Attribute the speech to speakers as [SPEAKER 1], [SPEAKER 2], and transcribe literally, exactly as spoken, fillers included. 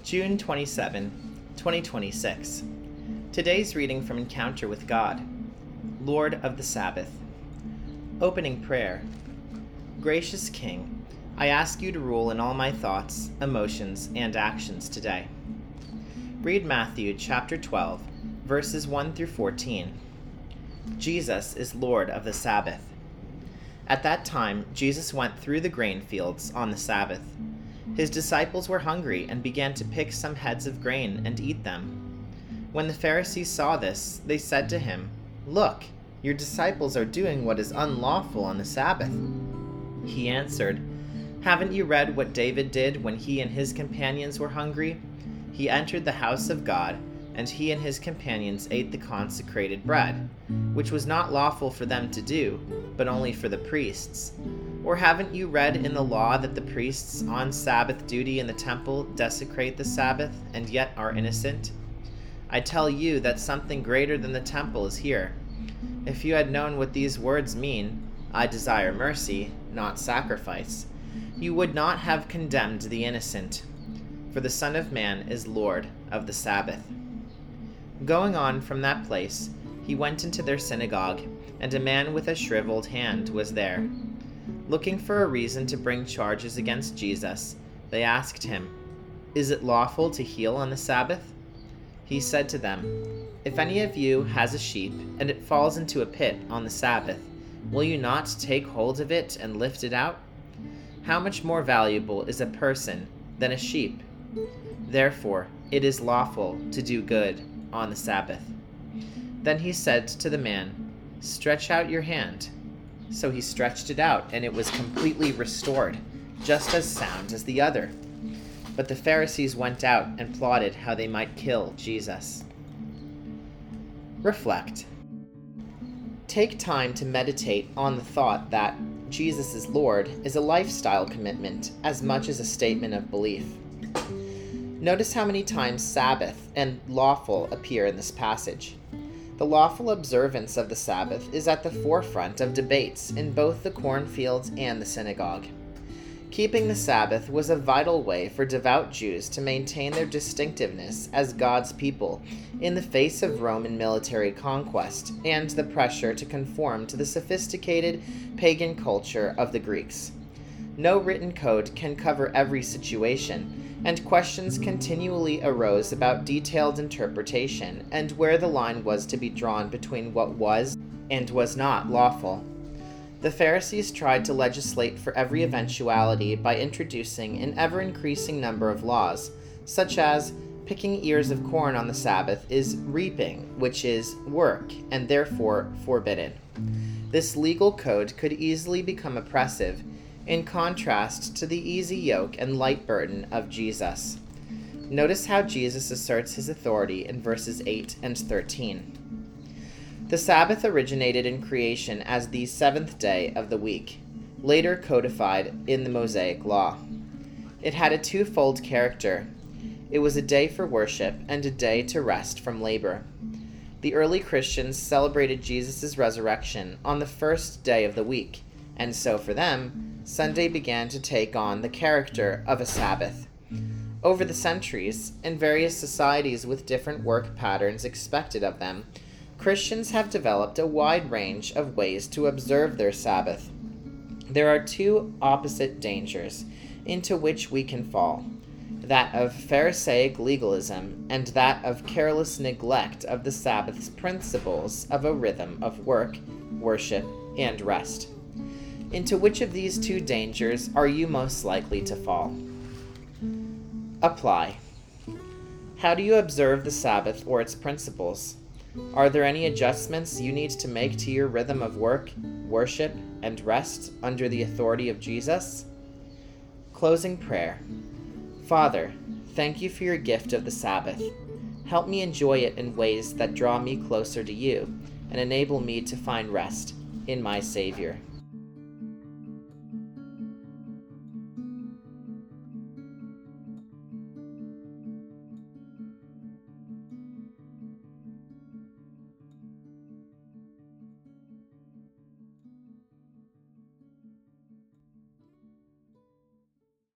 [SPEAKER 1] June twenty-seventh, twenty twenty-six. Today's reading from Encounter with God. Lord of the Sabbath. Opening prayer. Gracious King, I ask you to rule in all my thoughts, emotions, and actions today. Read Matthew chapter twelve, verses one through fourteen. Jesus is Lord of the Sabbath. At that time, Jesus went through the grain fields on the Sabbath. His disciples were hungry and began to pick some heads of grain and eat them. When the Pharisees saw this, they said to him, "Look, your disciples are doing what is unlawful on the Sabbath." He answered, "Haven't you read what David did when he and his companions were hungry? He entered the house of God, and he and his companions ate the consecrated bread, which was not lawful for them to do, but only for the priests. Or haven't you read in the law that the priests on Sabbath duty in the temple desecrate the Sabbath, and yet are innocent? I tell you that something greater than the temple is here. If you had known what these words mean, 'I desire mercy, not sacrifice,' you would not have condemned the innocent. For the Son of Man is Lord of the Sabbath." Going on from that place, he went into their synagogue, and a man with a shriveled hand was there. Looking for a reason to bring charges against Jesus, they asked him, "Is it lawful to heal on the Sabbath?" He said to them, "If any of you has a sheep, and it falls into a pit on the Sabbath, will you not take hold of it and lift it out? How much more valuable is a person than a sheep? Therefore, it is lawful to do good on the Sabbath." Then he said to the man, "Stretch out your hand." So he stretched it out, and it was completely restored, just as sound as the other. But the Pharisees went out and plotted how they might kill Jesus. Reflect. Take time to meditate on the thought that Jesus is Lord is a lifestyle commitment as much as a statement of belief. Notice how many times Sabbath and lawful appear in this passage. The lawful observance of the Sabbath is at the forefront of debates in both the cornfields and the synagogue. Keeping the Sabbath was a vital way for devout Jews to maintain their distinctiveness as God's people in the face of Roman military conquest and the pressure to conform to the sophisticated pagan culture of the Greeks. No written code can cover every situation, and questions continually arose about detailed interpretation and where the line was to be drawn between what was and was not lawful. The Pharisees tried to legislate for every eventuality by introducing an ever-increasing number of laws, such as picking ears of corn on the Sabbath is reaping, which is work, and therefore forbidden. This legal code could easily become oppressive, in contrast to the easy yoke and light burden of Jesus. Notice how Jesus asserts his authority in verses eight and thirteen. The Sabbath originated in creation as the seventh day of the week, later codified in the Mosaic Law. It had a twofold character. It was a day for worship and a day to rest from labor. The early Christians celebrated Jesus' resurrection on the first day of the week, and so for them, Sunday began to take on the character of a Sabbath. Over the centuries, in various societies with different work patterns expected of them, Christians have developed a wide range of ways to observe their Sabbath. There are two opposite dangers into which we can fall, that of Pharisaic legalism and that of careless neglect of the Sabbath's principles of a rhythm of work, worship, and rest. Into which of these two dangers are you most likely to fall? Apply. How do you observe the Sabbath or its principles? Are there any adjustments you need to make to your rhythm of work, worship, and rest under the authority of Jesus? Closing prayer. Father, thank you for your gift of the Sabbath. Help me enjoy it in ways that draw me closer to you and enable me to find rest in my Savior.